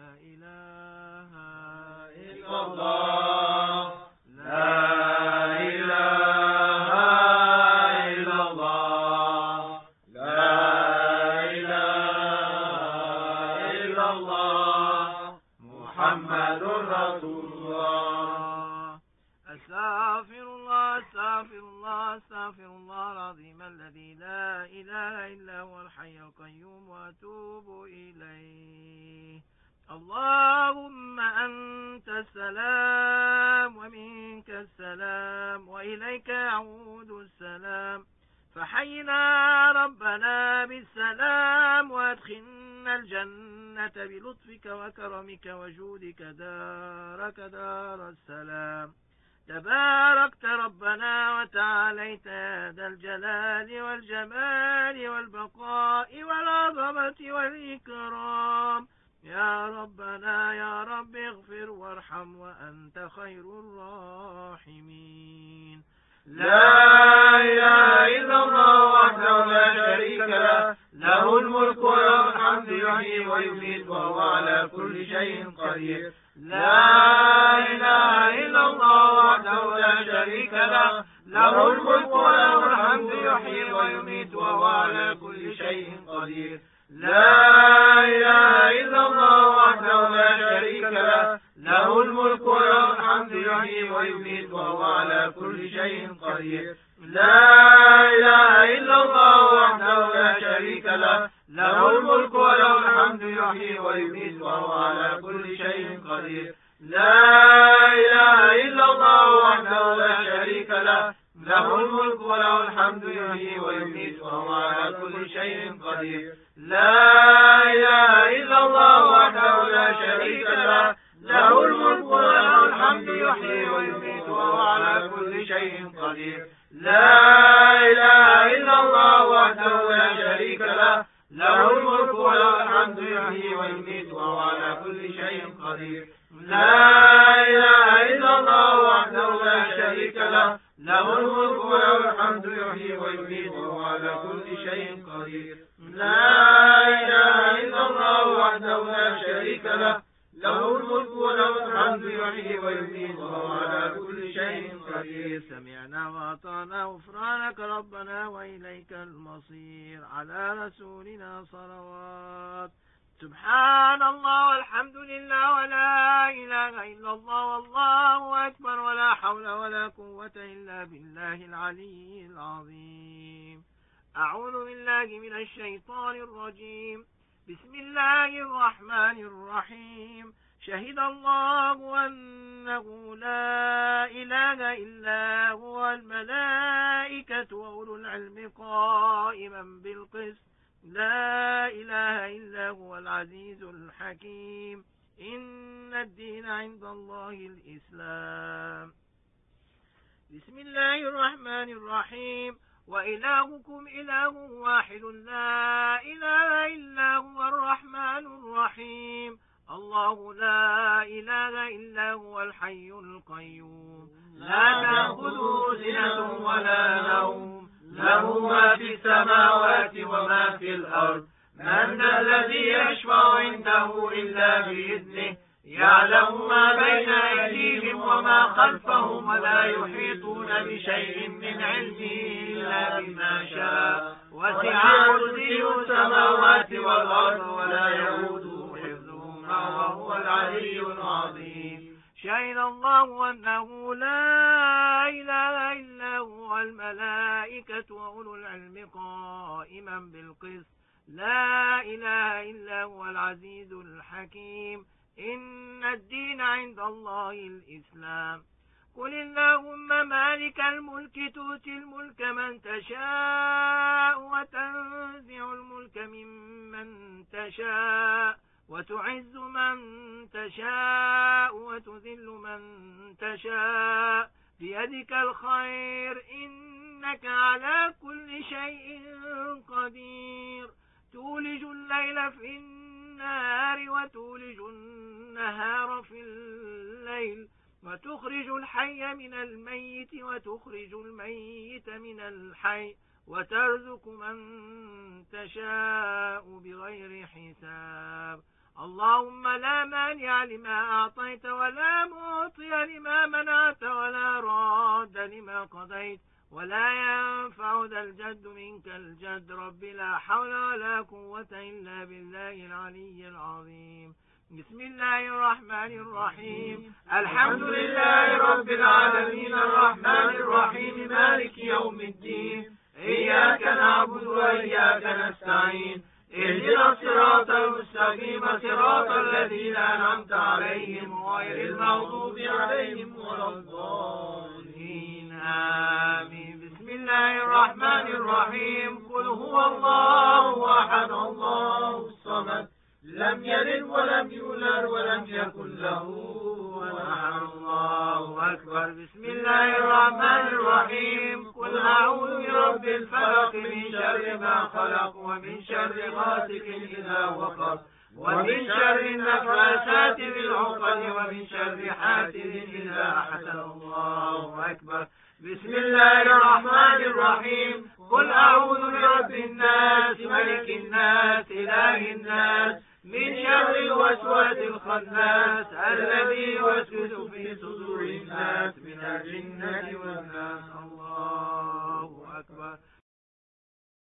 إله إلا الله لا إله إلا الله لا إله إلا الله محمد رسول الله. أستغفر الله أستغفر الله أستغفر الله العظيم الذي لا إله إلا هو الحي القيوم وأتوب إليه. اللهم أنت السلام ومنك السلام وإليك يعود السلام، فحينا ربنا بالسلام وادخلنا الجنة بلطفك وكرمك وجودك دارك دار السلام. تباركت ربنا وتعاليت يا ذا الجلال والجمال والبقاء والعظمة والإكرام. يا ربنا يا رب اغفر وارحم وأنت خير الراحمين. لا إله إلا الله وحده لا شريك له، له الملك وله الحمد يحيي ويميت وهو على كل شيء قدير. لا إله إلا الله وحده لا شريك له، له الملك وله الحمد يحيي ويميت وهو على كل شيء قدير. لا إله إلا الله وحده لا شريك له، له الملك وله الحمد يحيي ويميت وهو على كل شيء قدير. لا إله إلا الله وحده لا شريك له، له الملك وله الحمد يحيي ويميت وهو على كل شيء قدير. لا إله إلا الله وحده لا شريك له، له الملك وله الحمد يحيي ويميت وهو على كل شيء قدير. لا إله إلا الله وحده لا شريك له، له الملك وله الحمد يحيي ويميت وهو على كل شيء قدير. لا إله إلا الله وحده لا شريك له، له الملك وله الحمد يحيي ويميت وهو على كل شيء قدير. لا إله إلا الله وحده لا شريك له، له الملك وله الحمد يحيي ويميت وهو على كل شيء قدير. لا إله إلا الله وحده لا شريك له، له الملك وله الحمد يحيي ويميت وهو على كل شيء قدير. سمعنا وأطعنا غفرانك ربنا وإليك المصير. على رسولنا صلوات. سبحان الله والحمد لله ولا إله إلا الله والله أكبر ولا حول ولا قوة إلا بالله العلي العظيم. أعوذ بالله من الشيطان الرجيم. بسم الله الرحمن الرحيم. شهد الله أنه لا إله إلا هو الملائكة وأولو العلم قائما بالقسط. لا إله إلا هو العزيز الحكيم. إن الدين عند الله الإسلام. بسم الله الرحمن الرحيم. وإلهكم إله واحد لا إله إلا هو الرحمن الرحيم. الله لا إله إلا هو الحي القيوم. لا تأخذه سنة ولا نوم، له ما في السماوات وما في الأرض. من ذا الذي يشفع عنده إلا بإذنه، يعلم ما بين أيديهم وما خلفهم ولا يحيطون بشيء من علمه إلا بما شاء. وسع كرسيه السماوات والأرض ولا يئوده حفظهما وهو العلي العظيم. شهد الله أنه لا إله إلا هو الملائكة وأولو العلم قائما بالقسط. لا إله إلا هو العزيز الحكيم. إن الدين عند الله الإسلام. قل اللهم مالك الملك تؤتي الملك من تشاء وتنزع الملك ممن تشاء وتعز من تشاء وتذل من تشاء بيدك الخير إنك على كل شيء قدير. تولج الليل في النهار وتولج النهار في الليل وتخرج الحي من الميت وتخرج الميت من الحي وترزق من تشاء بغير حساب. اللهم لا مانع لما أعطيت ولا معطي لما منعت ولا راد لما قضيت ولا ينفع ذا الجد منك الجد. رب لا حول ولا قوة إلا بالله العلي العظيم. بسم الله الرحمن الرحيم. الحمد لله رب العالمين الرحمن الرحيم مالك يوم الدين. إياك نعبد وإياك نستعين. اهدنا الصراط المستقيم صراط الذين أنعمت عليهم غير المغضوب عليهم ولا الضالين آمين. بسم الله الرحمن الرحيم. قل هو الله أحد الله الصمد لم يلد ولم يولد ولم يكن له أحد. الله أكبر. بسم الله الرحمن الرحيم. قل أعوذ برب الفلق من شر ما خلق ومن شر غاسق إذا وقب ومن شر النفاثات في العقد ومن شر حاسد إذا حسد. الله أكبر. بسم الله الرحمن الرحيم. قل أعوذ برب الناس ملك الناس إله الناس من شر الوسواس الخناس الذي يوسوس في صدور الناس من الجنة والناس. الله